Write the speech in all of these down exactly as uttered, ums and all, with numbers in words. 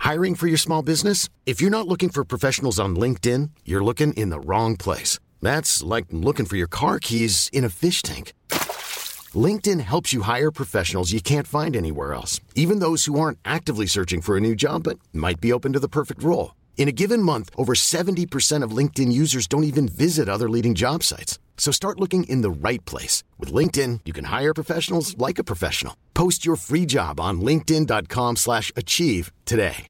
Hiring for your small business? If you're not looking for professionals on LinkedIn, you're looking in the wrong place. That's like looking for your car keys in a fish tank. LinkedIn helps you hire professionals you can't find anywhere else, even those who aren't actively searching for a new job but might be open to the perfect role. In a given month, over seventy percent of LinkedIn users don't even visit other leading job sites. So start looking in the right place. With LinkedIn, you can hire professionals like a professional. Post your free job on linkedin.com slash achieve today.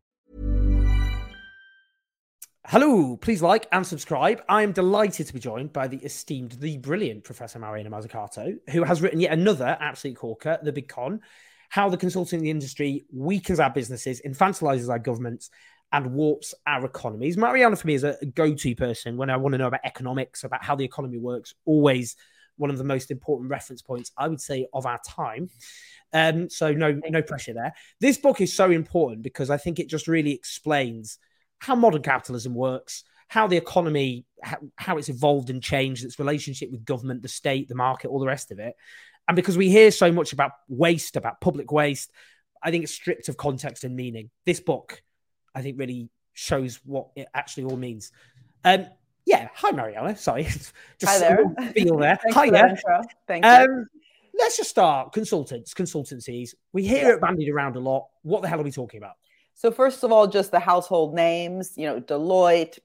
Hello, please like and subscribe. I am delighted to be joined by the esteemed, the brilliant Professor Mariana Mazzucato, who has written yet another absolute corker, The Big Con, How the Consulting Industry Weakens Our Businesses, Infantilizes Our Governments, and Warps Our Economies. Mariana, for me, is a go-to person when I want to know about economics, about how the economy works. Always one of the most important reference points, I would say, of our time. Um, so no, no pressure there. This book is so important because I think it just really explains how modern capitalism works, how the economy, how, how it's evolved and changed, its relationship with government, the state, the market, all the rest of it. And because we hear so much about waste, about public waste, I think it's stripped of context and meaning. This book, I think, really shows what it actually all means. Um, yeah. Hi, Mariana. Sorry. just Hi there. Feel there. Thanks Hi, for yeah. that intro. Thank you. Um, let's just start. Consultants, consultancies. We hear Yeah. it bandied around a lot. What the hell are we talking about? So first of all, just the household names, you know, Deloitte,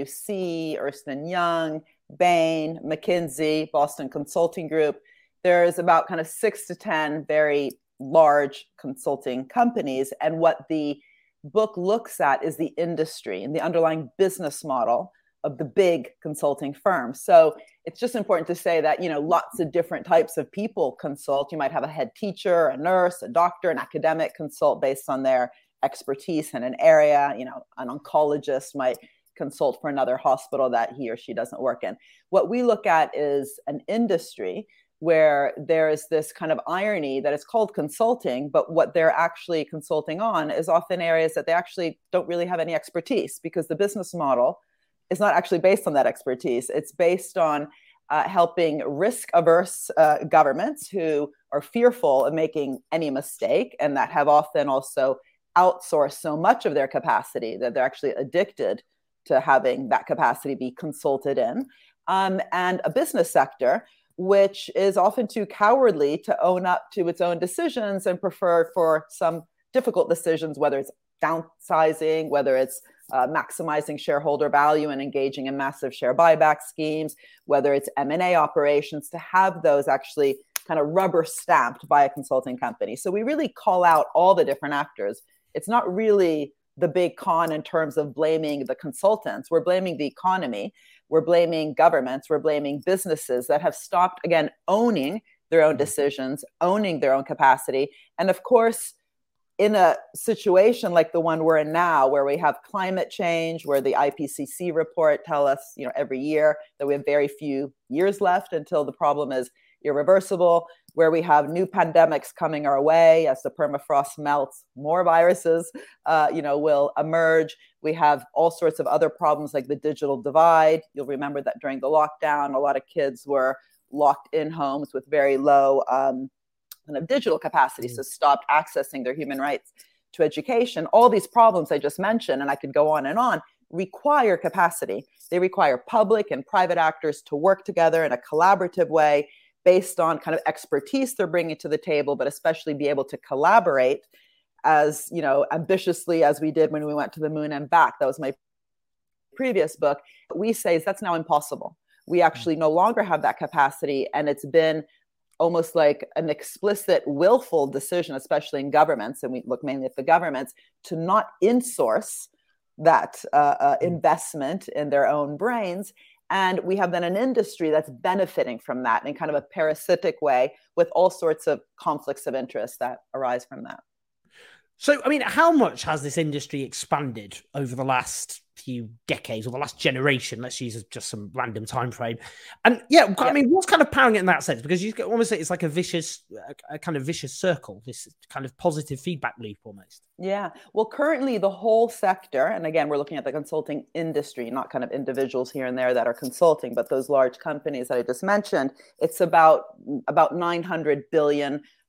PwC, Ernst and Young, Bain, McKinsey, Boston Consulting Group. There's about kind of six to ten very large consulting companies. And what the book looks at is the industry and the underlying business model of the big consulting firms. So it's just important to say that, you know, lots of different types of people consult. You might have a head teacher, a nurse, a doctor, an academic consult based on their expertise in an area. You know, an oncologist might consult for another hospital that he or she doesn't work in. What we look at is an industry where there is this kind of irony that it's called consulting, but what they're actually consulting on is often areas that they actually don't really have any expertise, because the business model is not actually based on that expertise. It's based on uh, helping risk-averse uh, governments who are fearful of making any mistake, and that have often also outsourced so much of their capacity that they're actually addicted to having that capacity be consulted in, um, and a business sector which is often too cowardly to own up to its own decisions and prefer for some difficult decisions, whether it's downsizing, whether it's uh, maximizing shareholder value and engaging in massive share buyback schemes, whether it's M and A operations, to have those actually kind of rubber stamped by a consulting company. So we really call out all the different actors. It's not really the big con in terms of blaming the consultants. We're blaming the economy. We're blaming governments. We're blaming businesses that have stopped, again, owning their own decisions, owning their own capacity. And of course, in a situation like the one we're in now, where we have climate change, where the I P C C report tell us, you know, every year that we have very few years left until the problem is irreversible, where we have new pandemics coming our way as the permafrost melts, more viruses, uh, you know, will emerge. We have all sorts of other problems like the digital divide. You'll remember that during the lockdown, a lot of kids were locked in homes with very low um, kind of digital capacity, so stopped accessing their human rights to education. All these problems I just mentioned, and I could go on and on, require capacity. They require public and private actors to work together in a collaborative way, based on kind of expertise they're bringing to the table, but especially be able to collaborate as, you know, ambitiously as we did when we went to the moon and back. That was my previous book. What we say is that's now impossible. We actually no longer have that capacity, and it's been almost like an explicit, willful decision, especially in governments, and we look mainly at the governments, to not insource that uh, uh, investment in their own brains. And we have then an industry that's benefiting from that in kind of a parasitic way, with all sorts of conflicts of interest that arise from that. So, I mean, how much has this industry expanded over the last few decades, or the last generation? Let's use just some random time frame. And yeah, I yeah. mean, what's kind of powering it in that sense? Because you can almost say it's like a vicious, a kind of vicious circle, this kind of positive feedback loop almost. Yeah. Well, currently the whole sector, and again, we're looking at the consulting industry, not kind of individuals here and there that are consulting, but those large companies that I just mentioned, it's about, about nine hundred billion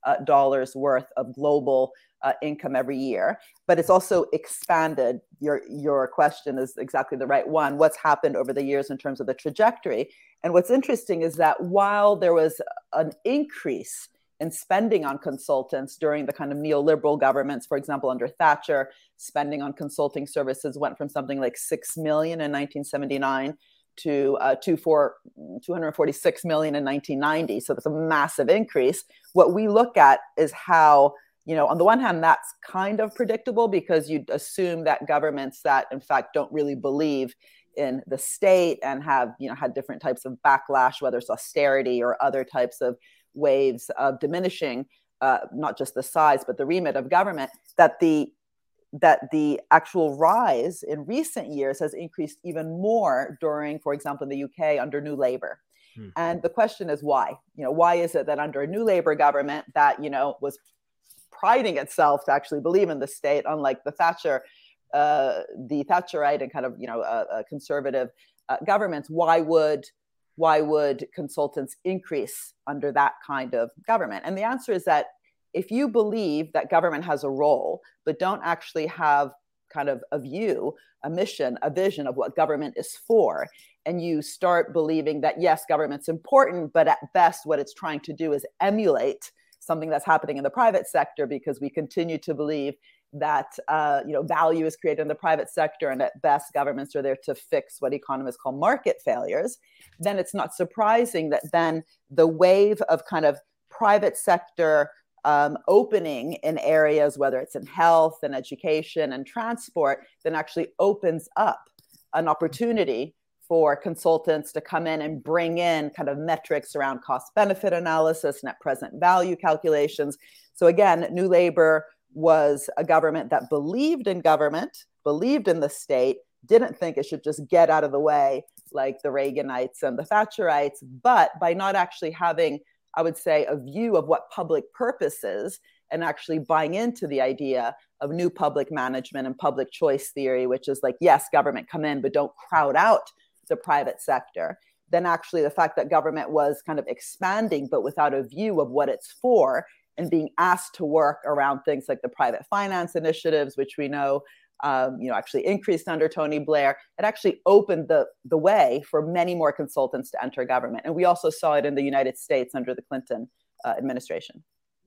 uh, dollars worth of global uh, income every year. But it's also expanded. Your, your question is exactly the right one. What's happened over the years in terms of the trajectory? And what's interesting is that while there was an increase in spending on consultants during the kind of neoliberal governments, for example, under Thatcher, spending on consulting services went from something like six million in nineteen seventy-nine to uh, two hundred forty-six million in nineteen ninety. So that's a massive increase. What we look at is how, you know, on the one hand, that's kind of predictable because you'd assume that governments that, in fact, don't really believe in the state and have, you know, had different types of backlash, whether it's austerity or other types of waves of diminishing uh, not just the size, but the remit of government, that the that the actual rise in recent years has increased even more during, for example, in the U K under New Labour. Hmm. And the question is why? You know, why is it that under a New Labour government that, you know, was priding itself to actually believe in the state, unlike the Thatcher, uh, the Thatcherite and kind of, you know, uh, uh, conservative uh, governments, why would why would consultants increase under that kind of government? And the answer is that if you believe that government has a role, but don't actually have kind of a view, a mission, a vision of what government is for, and you start believing that, yes, government's important, but at best what it's trying to do is emulate something that's happening in the private sector because we continue to believe that uh, you know, value is created in the private sector and at best governments are there to fix what economists call market failures, then it's not surprising that then the wave of kind of private sector um, opening in areas, whether it's in health and education and transport, then actually opens up an opportunity for consultants to come in and bring in kind of metrics around cost benefit analysis, net present value calculations. So again, New Labour was a government that believed in government, believed in the state, didn't think it should just get out of the way like the Reaganites and the Thatcherites, but by not actually having, I would say, a view of what public purpose is and actually buying into the idea of new public management and public choice theory, which is like, yes, government come in, but don't crowd out the private sector. Then actually the fact that government was kind of expanding, but without a view of what it's for, and being asked to work around things like the private finance initiatives, which we know, um, you know, actually increased under Tony Blair, it actually opened the, the way for many more consultants to enter government. And we also saw it in the United States under the Clinton uh, administration.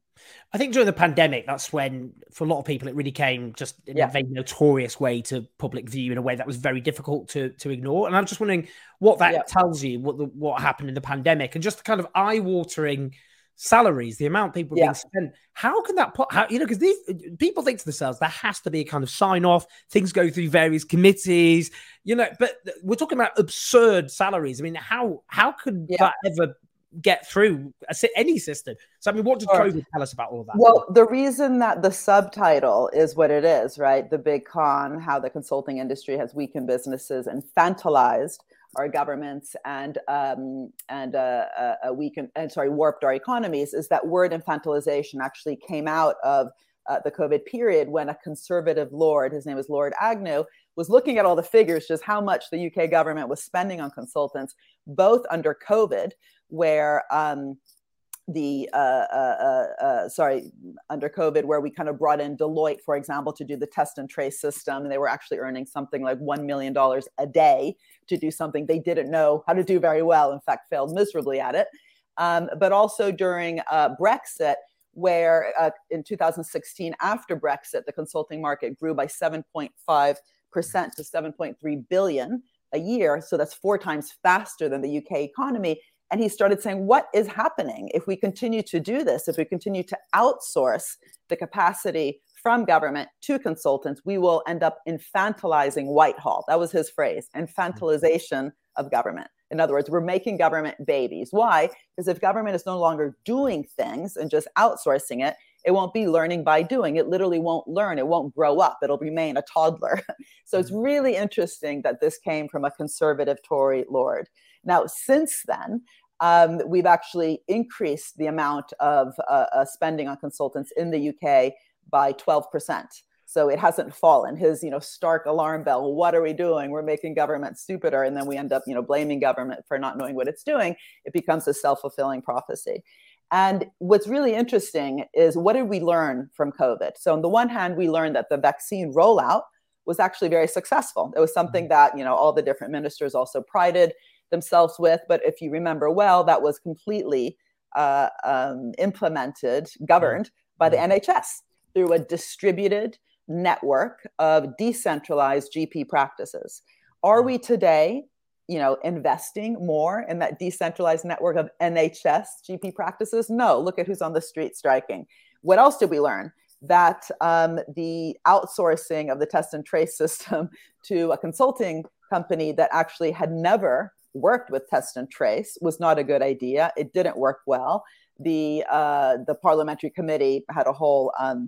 I think during the pandemic, that's when, for a lot of people, it really came just in yeah. a very notorious way to public view in a way that was very difficult to, to ignore. And I'm just wondering what that yeah. tells you, what the, what happened in the pandemic, and just the kind of eye-watering salaries, the amount people yeah. being spent. How can that, how, you know, because these people think to themselves, there has to be a kind of sign off, things go through various committees, you know, but we're talking about absurd salaries. I mean, how, how could yeah. that ever get through a, any system? So, I mean, what did sure. COVID tell us about all of that? Well, the reason that the subtitle is what it is, right? The big con, how the consulting industry has weakened businesses, infantilized our governments, and um, and uh, uh, weakened and sorry warped our economies, is that word infantilization actually came out of uh, the COVID period when a conservative lord, his name was Lord Agnew, was looking at all the figures, just how much the U K government was spending on consultants, both under COVID, where um, the uh, uh, uh, sorry under COVID, where we kind of brought in Deloitte, for example, to do the test and trace system, and they were actually earning something like one million dollars a day to do something they didn't know how to do very well. In fact, failed miserably at it. Um, but also during uh, Brexit, where uh, in two thousand sixteen, after Brexit, the consulting market grew by seven point five percent to seven point three billion a year. So that's four times faster than the U K economy. And he started saying, what is happening if we continue to do this, if we continue to outsource the capacity from government to consultants, we will end up infantilizing Whitehall. That was his phrase, infantilization of government. In other words, we're making government babies. Why? Because if government is no longer doing things and just outsourcing it, it won't be learning by doing. It literally won't learn. It won't grow up. It'll remain a toddler. So it's really interesting that this came from a conservative Tory lord. Now, since then, um, we've actually increased the amount of uh, uh, spending on consultants in the U K by twelve percent. So it hasn't fallen. His, you know, stark alarm bell, what are we doing? We're making government stupider. And then we end up, you know, blaming government for not knowing what it's doing. It becomes a self-fulfilling prophecy. And what's really interesting is, what did we learn from COVID? So on the one hand, we learned that the vaccine rollout was actually very successful. It was something that, you know, all the different ministers also prided themselves with. But if you remember well, that was completely uh, um, implemented, governed by the N H S through a distributed network of decentralized G P practices. Are we today, you know, investing more in that decentralized network of N H S G P practices? No. Look at who's on the street striking. What else did we learn? That um, the outsourcing of the test and trace system to a consulting company that actually had never worked with test and trace was not a good idea. It didn't work well. The uh, the parliamentary committee had a whole, um,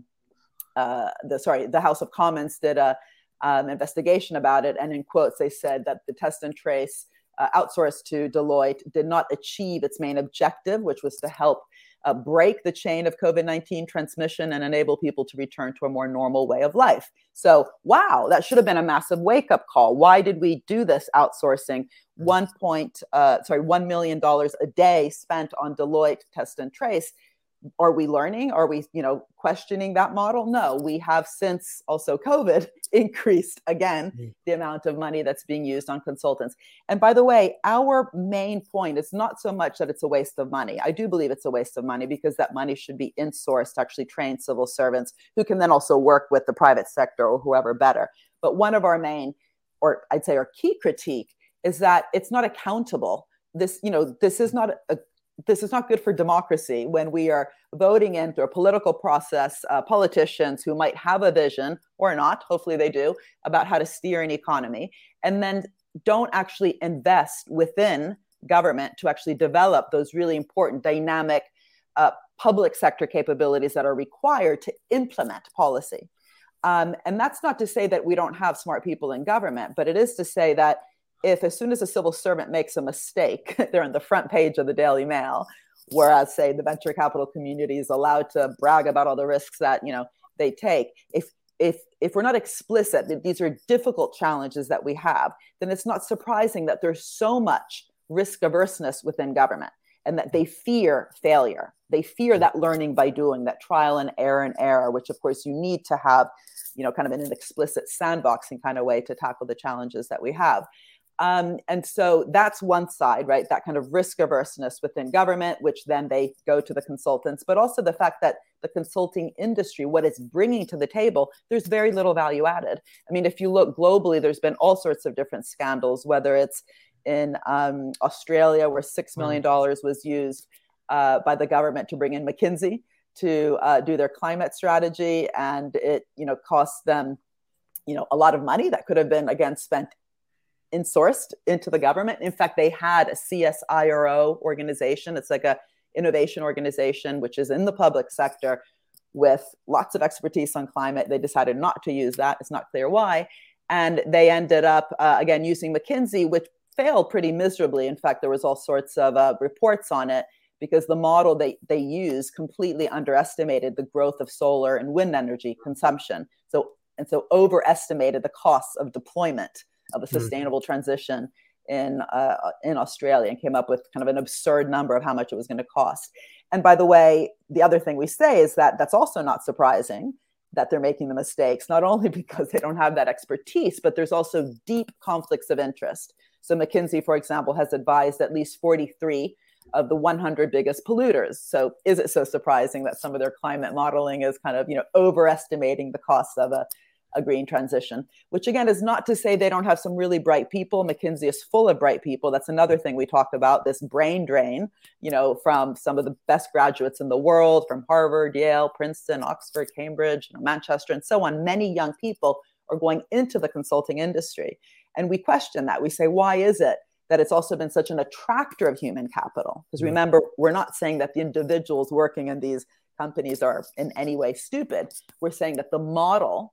uh, the sorry, the House of Commons did a um, investigation about it, and in quotes they said that the test and trace uh, outsourced to Deloitte did not achieve its main objective, which was to help Uh, break the chain of COVID nineteen transmission and enable people to return to a more normal way of life. So, wow, that should have been a massive wake-up call. Why did we do this outsourcing? One point, uh, sorry, one million dollars a day spent on Deloitte test and trace. Are we learning? Are we, you know, questioning that model? No, we have since also COVID increased again mm. the amount of money that's being used on consultants. And by the way, our main point is not so much that it's a waste of money. I do believe it's a waste of money because that money should be insourced to actually train civil servants who can then also work with the private sector or whoever better. But one of our main, or I'd say our key critique, is that it's not accountable. This, you know, this is not a This is not good for democracy when we are voting in through a political process, uh, politicians who might have a vision or not, hopefully they do, about how to steer an economy, and then don't actually invest within government to actually develop those really important dynamic uh, public sector capabilities that are required to implement policy. Um, and that's not to say that we don't have smart people in government, but it is to say that if as soon as a civil servant makes a mistake, they're on the front page of the Daily Mail, whereas, say, the venture capital community is allowed to brag about all the risks that, you know, they take. If if if we're not explicit that these are difficult challenges that we have, then it's not surprising that there's so much risk averseness within government and that they fear failure. They fear that learning by doing, that trial and error and error, which of course you need to have, you know, kind of in an explicit sandboxing kind of way to tackle the challenges that we have. Um, and so that's one side, right? That kind of risk averseness within government, which then they go to the consultants, but also the fact that the consulting industry, what it's bringing to the table, there's very little value added. I mean, if you look globally, there's been all sorts of different scandals, whether it's in um, Australia, where six million dollars was used uh, by the government to bring in McKinsey to uh, do their climate strategy. And it, you know, cost them, you know, a lot of money that could have been, again, spent insourced into the government. In fact, they had a C S I R O organization. It's like a innovation organization, which is in the public sector with lots of expertise on climate. They decided not to use that. It's not clear why. And they ended up, uh, again, using McKinsey, which failed pretty miserably. In fact, there was all sorts of uh, reports on it because the model they, they used completely underestimated the growth of solar and wind energy consumption. So, and so overestimated the costs of deployment of a sustainable mm-hmm. transition in uh, in Australia, and came up with kind of an absurd number of how much it was going to cost. And by the way, the other thing we say is that that's also not surprising that they're making the mistakes, not only because they don't have that expertise, but there's also deep conflicts of interest. So McKinsey, for example, has advised at least forty-three of the one hundred biggest polluters. So is it so surprising that some of their climate modeling is kind of, you know, overestimating the costs of a a green transition, which again is not to say they don't have some really bright people. McKinsey is full of bright people. That's another thing we talk about, this brain drain, you know, from some of the best graduates in the world, from Harvard, Yale, Princeton, Oxford, Cambridge, you know, Manchester, and so on. Many young people are going into the consulting industry. And we question that. We say, why is it that it's also been such an attractor of human capital? Because remember, we're not saying that the individuals working in these companies are in any way stupid. We're saying that the model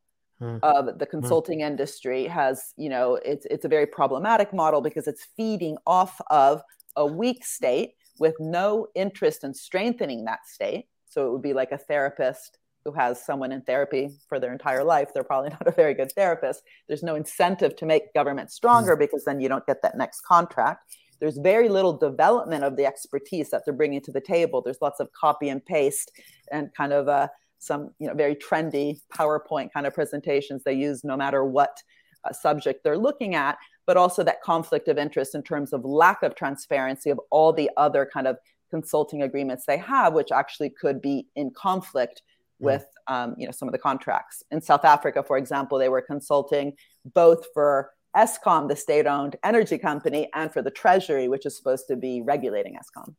of the consulting mm. industry has, you know, it's it's a very problematic model because it's feeding off of a weak state with no interest in strengthening that state. So it would be like a therapist who has someone in therapy for their entire life. They're probably not a very good therapist. There's no incentive to make government stronger mm. because then you don't get that next contract. there's very little development of the expertise that they're bringing to the table. There's lots of copy and paste and kind of uh, some, you know, very trendy PowerPoint kind of presentations they use no matter what uh, subject they're looking at, but also that conflict of interest in terms of lack of transparency of all the other kind of consulting agreements they have, which actually could be in conflict with um, you know, some of the contracts. In South Africa, for example, they were consulting both for Eskom, the state-owned energy company, and for the Treasury, which is supposed to be regulating Eskom.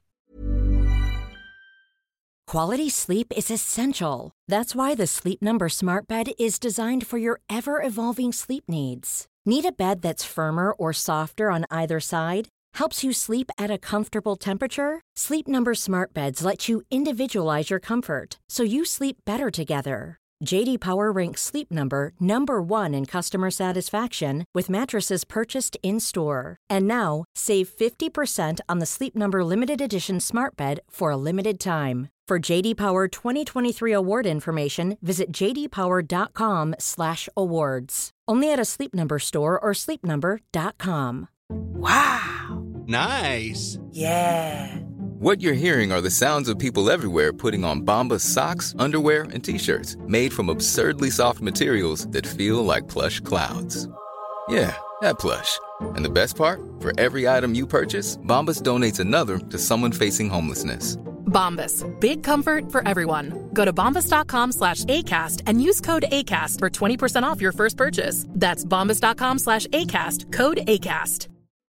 Quality sleep is essential. That's why the Sleep Number Smart Bed is designed for your ever-evolving sleep needs. Need a bed that's firmer or softer on either side? Helps you sleep at a comfortable temperature? Sleep Number Smart Beds let you individualize your comfort so you sleep better together. J D Power ranks Sleep Number number one in customer satisfaction with mattresses purchased in-store. And now, save fifty percent on the Sleep Number Limited Edition Smart Bed for a limited time. For J D Power twenty twenty-three award information, visit j d power dot com slash awards. Only at a Sleep Number store or sleep number dot com. Wow. Nice. Yeah. What you're hearing are the sounds of people everywhere putting on Bombas socks, underwear, and T-shirts made from absurdly soft materials that feel like plush clouds. Yeah, that plush. And the best part? For every item you purchase, Bombas donates another to someone facing homelessness. Bombas. Big comfort for everyone. Go to bombas.com slash ACAST and use code ACAST for twenty percent off your first purchase. That's bombas.com slash ACAST. Code ACAST.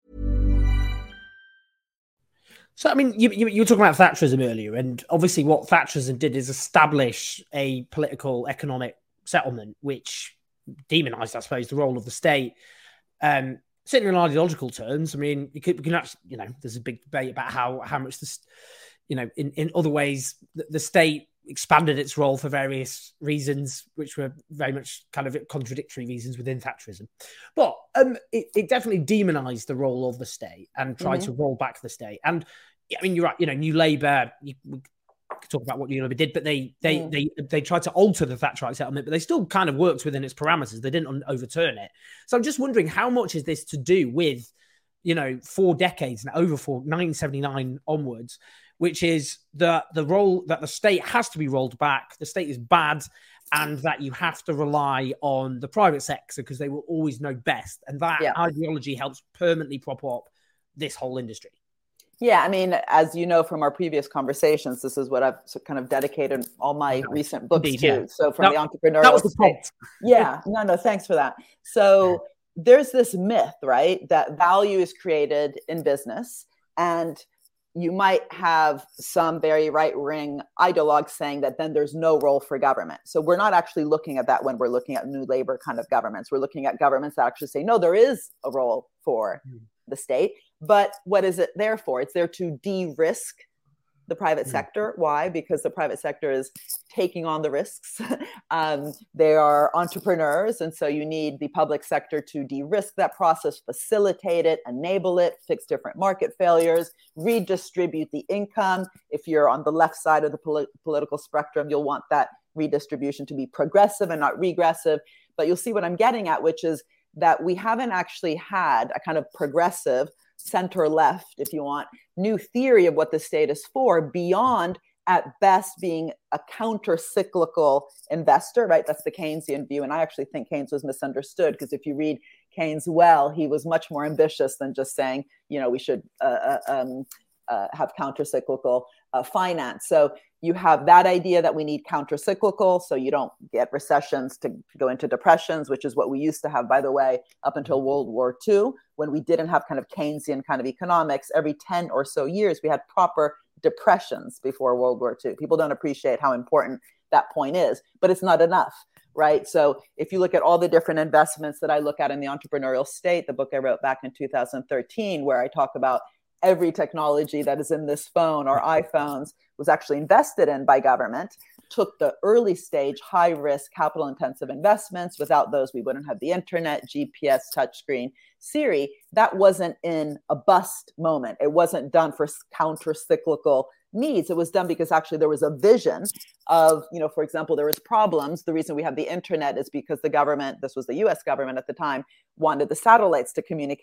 So, I mean, you, you, you were talking about Thatcherism earlier, and obviously what Thatcherism did is establish a political economic settlement, which demonized, I suppose, the role of the state. Um, certainly in ideological terms, I mean, you, could, you can actually, you know, there's a big debate about how, how much this, you know, in, in other ways, the, the state expanded its role for various reasons, which were very much kind of contradictory reasons within Thatcherism. But um, it, it definitely demonized the role of the state and tried mm-hmm. to roll back the state. And I mean, you're right, you know, New Labour, you, we could talk about what New Labour did, but they they, mm. they they tried to alter the Thatcherite settlement, but they still kind of worked within its parameters. They didn't un- overturn it. So I'm just wondering, how much is this to do with, you know, four decades now, over four, nineteen seventy-nine onwards, which is the the role that the state has to be rolled back. The state is bad, and that you have to rely on the private sector because they will always know best. And that yeah. ideology helps permanently prop up this whole industry. Yeah, I mean, as you know from our previous conversations, this is what I've kind of dedicated all my no, recent books indeed, to. Yeah. So from that, the entrepreneurial that was the point. Yeah, no, no, thanks for that. So there's this myth, right, that value is created in business, and you might have some very right-wing ideologues saying that then there's no role for government. So we're not actually looking at that when we're looking at New Labour kind of governments. We're looking at governments that actually say, no, there is a role for mm. the state. But what is it there for? It's there to de-risk the private mm. sector. Why? Because the private sector is taking on the risks. um, they are entrepreneurs. And so you need the public sector to de-risk that process, facilitate it, enable it, fix different market failures, redistribute the income. If you're on the left side of the poli- political spectrum, you'll want that redistribution to be progressive and not regressive. But you'll see what I'm getting at, which is that we haven't actually had a kind of progressive center left, if you want, new theory of what the state is for beyond at best being a counter-cyclical investor, right? That's the Keynesian view. And I actually think Keynes was misunderstood, because if you read Keynes well, he was much more ambitious than just saying, you know, we should uh, um, uh, have counter-cyclical uh, finance. So you have that idea that we need counter-cyclical, so you don't get recessions to go into depressions, which is what we used to have, by the way, up until World War Two, when we didn't have kind of Keynesian kind of economics. Every ten or so years, we had proper depressions before World War Two. People don't appreciate how important that point is, but it's not enough, right? So if you look at all the different investments that I look at in the entrepreneurial state, the book I wrote back in two thousand thirteen, where I talk about every technology that is in this phone or iPhones was actually invested in by government, took the early stage, high risk, capital intensive investments. Without those, we wouldn't have the internet, G P S, touchscreen, Siri. That wasn't in a bust moment. It wasn't done for counter cyclical needs. It was done because actually there was a vision of, you know, for example, there was problems. The reason we have the internet is because the government, this was the U S government at the time, wanted the satellites to communicate.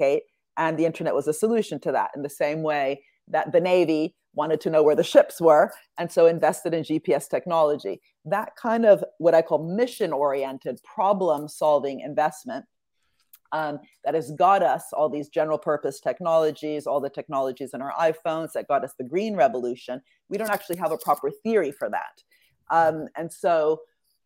And the internet was a solution to that, in the same way that the Navy wanted to know where the ships were, and so invested in G P S technology. That kind of what I call mission-oriented, problem-solving investment um, that has got us all these general-purpose technologies, all the technologies in our iPhones that got us the green revolution. We don't actually have a proper theory for that. Um, and so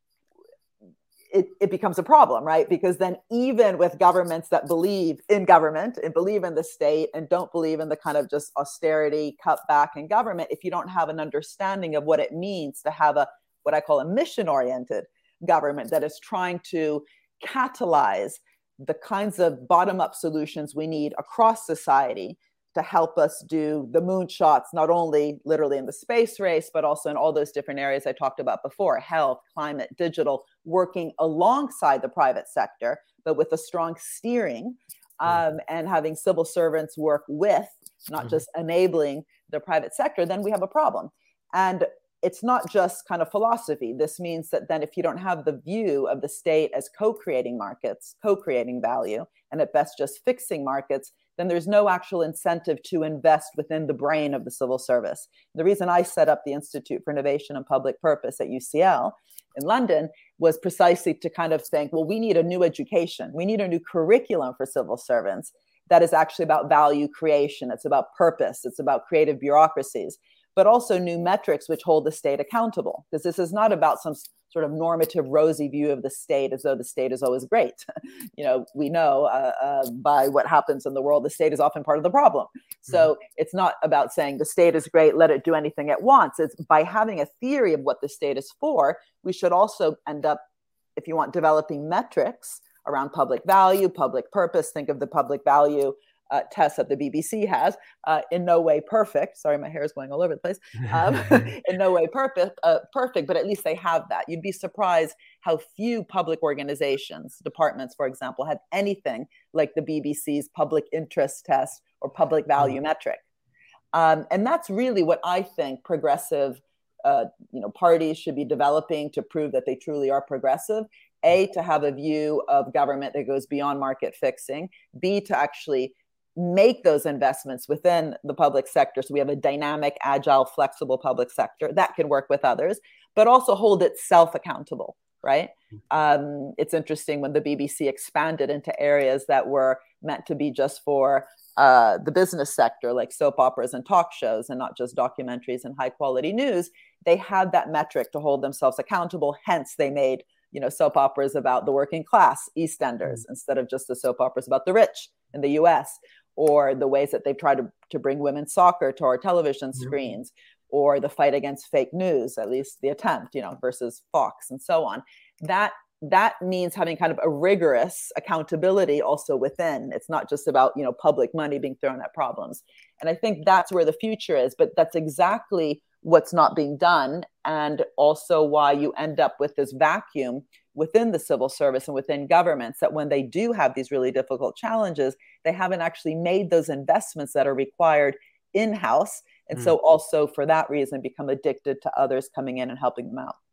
It, it becomes a problem, right? Because then even with governments that believe in government and believe in the state and don't believe in the kind of just austerity cutback in government, if you don't have an understanding of what it means to have a, what I call a mission-oriented government that is trying to catalyze the kinds of bottom-up solutions we need across society to help us do the moonshots, not only literally in the space race, but also in all those different areas I talked about before: health, climate, digital, working alongside the private sector, but with a strong steering, um, and having civil servants work with, not just enabling the private sector, then we have a problem. And it's not just kind of philosophy. This means that then if you don't have the view of the state as co-creating markets, co-creating value, and at best just fixing markets, then there's no actual incentive to invest within the brain of the civil service. The reason I set up the Institute for Innovation and Public Purpose at U C L in London was precisely to kind of think, well, we need a new education. We need a new curriculum for civil servants that is actually about value creation. It's about purpose. It's about creative bureaucracies, but also new metrics which hold the state accountable. Because this is not about some sort of normative, rosy view of the state as though the state is always great. You know, we know uh, uh, by what happens in the world, the state is often part of the problem. So mm-hmm. It's not about saying the state is great, let it do anything it wants. It's by having a theory of what the state is for, we should also end up, if you want, developing metrics around public value, public purpose. Think of the public value Uh, test that the B B C has, uh, in no way perfect. Sorry, my hair is going all over the place. Um, in no way perfect, uh, perfect, but at least they have that. You'd be surprised how few public organizations, departments, for example, have anything like the B B C's public interest test or public value mm. metric. Um, and that's really what I think progressive uh, you know, parties should be developing to prove that they truly are progressive. A, to have a view of government that goes beyond market fixing. B, to actually make those investments within the public sector so we have a dynamic, agile, flexible public sector that can work with others, but also hold itself accountable, right? Um, it's interesting when the B B C expanded into areas that were meant to be just for uh, the business sector, like soap operas and talk shows, and not just documentaries and high quality news, they had that metric to hold themselves accountable. Hence, they made you know, soap operas about the working class, EastEnders, mm. instead of just the soap operas about the rich in the U S, or the ways that they've tried to, to bring women's soccer to our television screens, mm-hmm. or the fight against fake news, at least the attempt, you know, versus Fox and so on. That that means having kind of a rigorous accountability also within. It's not just about, you know, public money being thrown at problems. And I think that's where the future is, but that's exactly what's not being done, and also why you end up with this vacuum within the civil service and within governments, that when they do have these really difficult challenges, they haven't actually made those investments that are required in-house. And mm. so also for that reason, become addicted to others coming in and helping them out.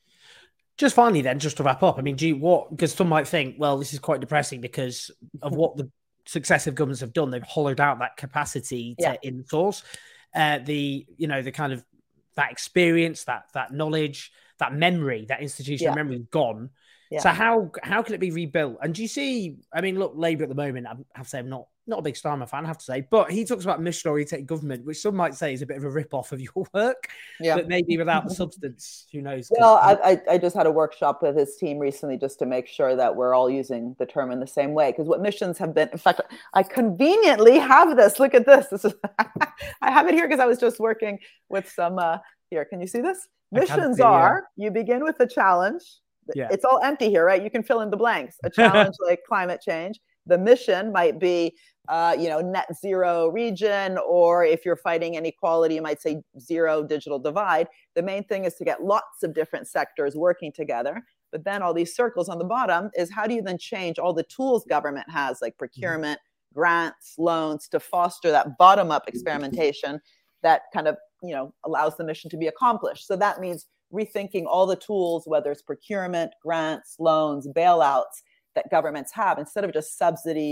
Just finally then, just to wrap up, I mean, do you, what, because some might think, well, this is quite depressing because of what the successive governments have done. They've hollowed out that capacity to yeah. in-source uh, the, you know, the kind of that experience, that that knowledge, that memory, that institutional yeah. memory is gone. Yeah. So how how can it be rebuilt? And do you see, I mean, look, Labour at the moment, I have to say I'm not, not a big Starmer fan, I have to say, but he talks about mission-oriented government, which some might say is a bit of a rip-off of your work, yeah. but maybe without the substance, who knows? Well, I, I just had a workshop with his team recently just to make sure that we're all using the term in the same way, because what missions have been, in fact, I conveniently have this. Look at this. This is I have it here because I was just working with some, uh, here, can you see this? Missions see, are, yeah. you begin with a challenge. Yeah. It's all empty here, right? You can fill in the blanks. A challenge like climate change. The mission might be, uh, you know, net zero region, or if you're fighting inequality, you might say zero digital divide. The main thing is to get lots of different sectors working together. But then all these circles on the bottom is how do you then change all the tools government has, like procurement, mm-hmm. grants, loans, to foster that bottom-up experimentation that kind of, you know, allows the mission to be accomplished. So that means rethinking all the tools, whether it's procurement, grants, loans, bailouts that governments have, instead of just subsidies,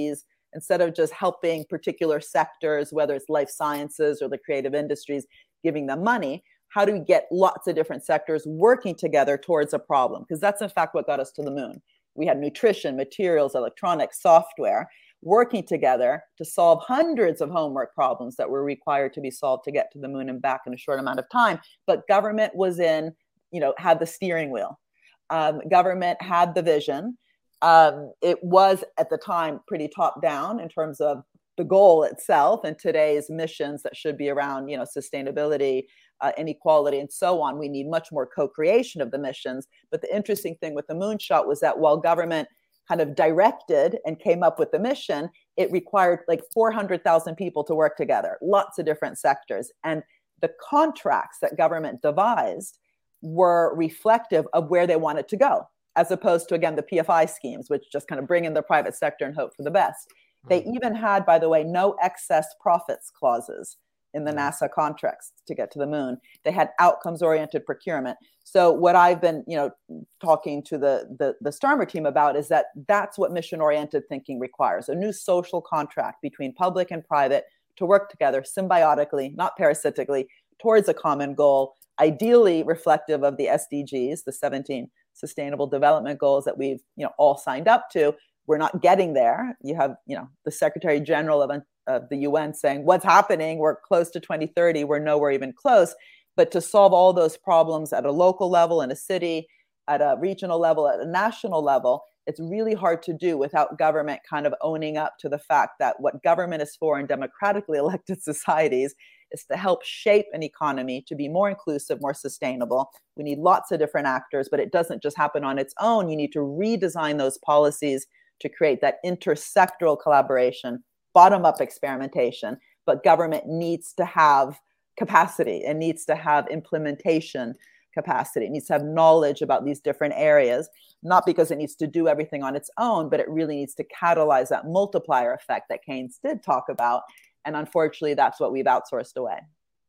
instead of just helping particular sectors, whether it's life sciences or the creative industries, giving them money, how do we get lots of different sectors working together towards a problem? Because that's in fact what got us to the moon. We had nutrition, materials, electronics, software, working together to solve hundreds of homework problems that were required to be solved to get to the moon and back in a short amount of time. But government was in, you know, had the steering wheel. Um, government had the vision. Um, it was at the time pretty top down in terms of the goal itself and today's missions that should be around, you know, sustainability, uh, inequality, and so on. We need much more co-creation of the missions. But the interesting thing with the moonshot was that while government kind of directed and came up with the mission, it required like four hundred thousand people to work together, lots of different sectors. And the contracts that government devised were reflective of where they wanted to go, as opposed to, again, the P F I schemes, which just kind of bring in the private sector and hope for the best. Mm-hmm. They even had, by the way, no excess profits clauses in the NASA contracts to get to the moon. They had outcomes-oriented procurement. So what I've been, you know, talking to the, the, the Starmer team about is that that's what mission-oriented thinking requires, a new social contract between public and private to work together symbiotically, not parasitically, towards a common goal, ideally reflective of the S D Gs, the seventeen Sustainable Development Goals that we've, you know, all signed up to. We're not getting there. You have, you know, the Secretary General of, of the U N saying, what's happening? We're close to twenty thirty. We're nowhere even close. But to solve all those problems at a local level, in a city, at a regional level, at a national level, it's really hard to do without government kind of owning up to the fact that what government is for in democratically elected societies is to help shape an economy to be more inclusive, more sustainable. We need lots of different actors, but it doesn't just happen on its own. You need to redesign those policies to create that intersectoral collaboration, bottom-up experimentation. But government needs to have capacity and needs to have implementation capacity. It needs to have knowledge about these different areas, not because it needs to do everything on its own, but it really needs to catalyze that multiplier effect that Keynes did talk about. And unfortunately, that's what we've outsourced away.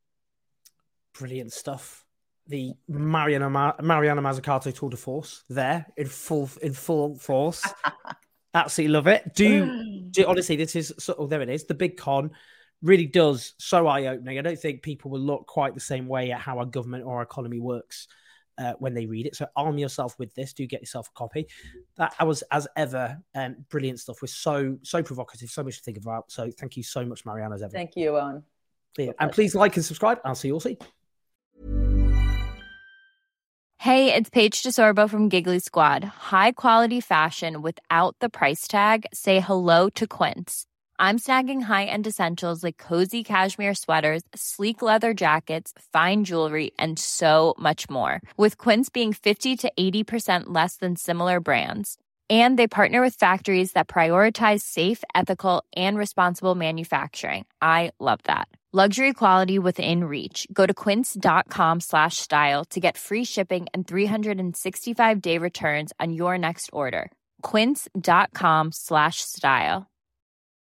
Brilliant stuff. The Mariana, Ma- Mariana Mazzucato tour de force there in full in full force. Absolutely love it. Do, do honestly, this is sort of, there it is. The Big Con really does so eye-opening. I don't think people will look quite the same way at how our government or our economy works uh, when they read it. So arm yourself with this. Do get yourself a copy. That was, as ever, um, brilliant stuff. We're so, so provocative, so much to think about. So thank you so much, Mariana, as ever. Thank you, Owen. Yeah. And please like and subscribe. I'll see you all soon. Hey, it's Paige DeSorbo from Giggly Squad. High quality fashion without the price tag. Say hello to Quince. I'm snagging high-end essentials like cozy cashmere sweaters, sleek leather jackets, fine jewelry, and so much more. With Quince being fifty to eighty percent less than similar brands. And they partner with factories that prioritize safe, ethical, and responsible manufacturing. I love that. Luxury quality within reach. Go to quince.com slash style to get free shipping and three sixty-five day returns on your next order. Quince.com slash style.